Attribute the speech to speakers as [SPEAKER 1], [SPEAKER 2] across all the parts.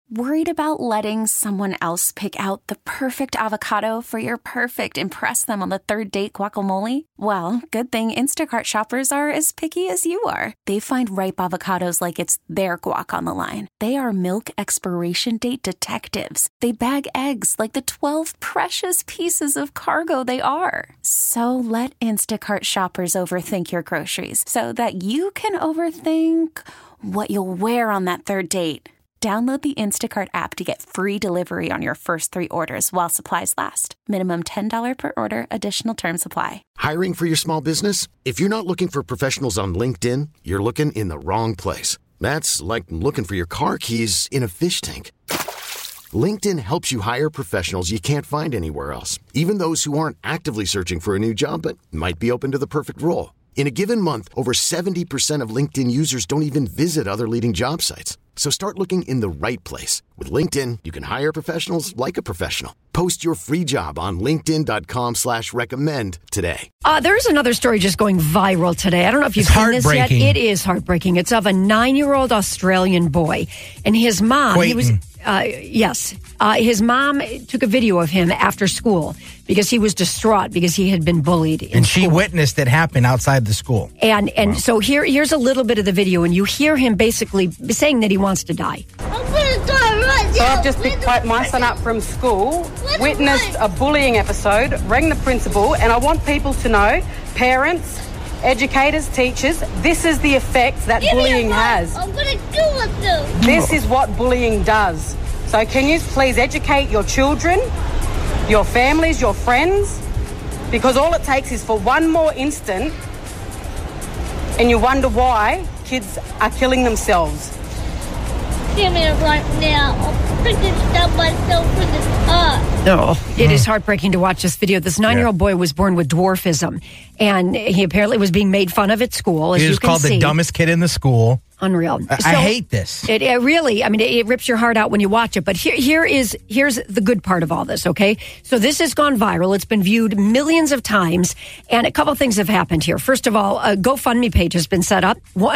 [SPEAKER 1] Worried about letting someone else pick out the perfect avocado for your perfect impress them on the third date guacamole? Well, good thing Instacart shoppers are as picky as you are. They find ripe avocados like it's their guac on the line. They are milk expiration date detectives. They bag eggs like the 12 precious pieces of cargo they are. So let Instacart shoppers overthink your groceries so that you can overthink what you'll wear on that third date. Download the Instacart app to get free delivery on your first 3 orders while supplies last. Minimum $10 per order. Additional terms apply.
[SPEAKER 2] Hiring for your small business? If you're not looking for professionals on LinkedIn, you're looking in the wrong place. That's like looking for your car keys in a fish tank. LinkedIn helps you hire professionals you can't find anywhere else, even those who aren't actively searching for a new job but might be open to the perfect role. In a given month, over 70% of LinkedIn users don't even visit other leading job sites. So start looking in the right place. With LinkedIn, you can hire professionals like a professional. Post your free job on linkedin.com/recommend today.
[SPEAKER 3] There's another story just going viral today. I don't know if you've seen this yet. It is heartbreaking. It's of a 9-year-old Australian boy. And his mom, his mom took a video of him after school because he was distraught because he had been bullied in
[SPEAKER 4] school. She witnessed it happen outside the school.
[SPEAKER 3] And so here's a little bit of the video, and you hear him basically saying that he wants to die.
[SPEAKER 5] I'm going to die right now. So I've just picked my son up from school, witnessed a bullying episode, rang the principal, and I want people to know, parents, educators, teachers, this is the effects that bullying has.
[SPEAKER 6] I'm going to do with them.
[SPEAKER 5] This is what bullying does. So can you please educate your children, your families, your friends? Because all it takes is for one more instant and you wonder why kids are killing themselves.
[SPEAKER 6] Give me it right now. I'm freaking stab myself in the heart.
[SPEAKER 3] It is heartbreaking to watch this video. This 9-year-old boy was born with dwarfism, and he apparently was being made fun of at school. As
[SPEAKER 4] he was called the dumbest kid in the school.
[SPEAKER 3] Unreal.
[SPEAKER 4] I hate this.
[SPEAKER 3] It really, it rips your heart out when you watch it. But here's the good part of all this, okay? So this has gone viral. It's been viewed millions of times. And a couple things have happened here. First of all, a GoFundMe page has been set up.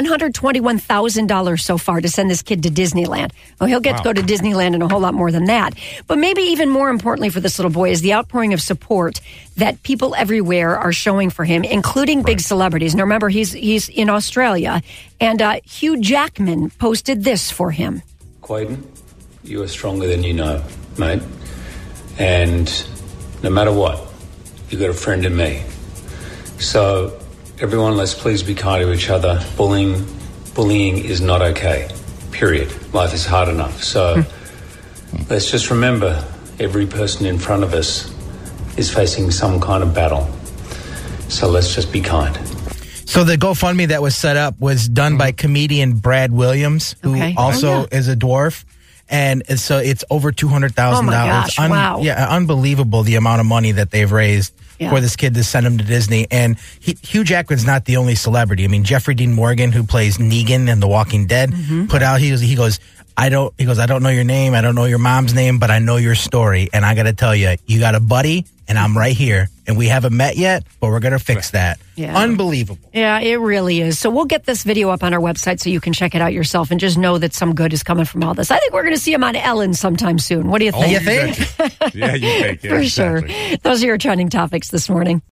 [SPEAKER 3] $121,000 so far to send this kid to Disneyland. Well, he'll get to go to Disneyland and a whole lot more than that. But maybe even more importantly for this little boy is the outpouring of support that people everywhere are showing for him, including big celebrities. Now, remember, he's in Australia. And Hugh Jackman posted this for him.
[SPEAKER 7] Quaden, you are stronger than you know, mate. And no matter what, you've got a friend in me. So, everyone, let's please be kind to each other. Bullying is not okay, period. Life is hard enough. So, let's just remember, every person in front of us is facing some kind of battle. So, let's just be kind.
[SPEAKER 4] So the GoFundMe that was set up was done by comedian Brad Williams, who also is a dwarf. And so it's over $200,000.
[SPEAKER 3] Oh my gosh, wow.
[SPEAKER 4] Yeah, unbelievable the amount of money that they've raised for this kid to send him to Disney. And Hugh Jackman's not the only celebrity. I mean, Jeffrey Dean Morgan, who plays Negan in The Walking Dead, put out, he goes, I don't know your name, I don't know your mom's name, but I know your story. And I got to tell you, you got a buddy, and I'm right here. And we haven't met yet, but we're going to fix that.
[SPEAKER 3] Yeah.
[SPEAKER 4] Unbelievable.
[SPEAKER 3] Yeah, it really is. So we'll get this video up on our website so you can check it out yourself and just know that some good is coming from all this. I think we're going to see him on Ellen sometime soon. What do you think?
[SPEAKER 4] You think?
[SPEAKER 8] Yeah, you think. Yeah,
[SPEAKER 3] For sure. Those are your trending topics this morning.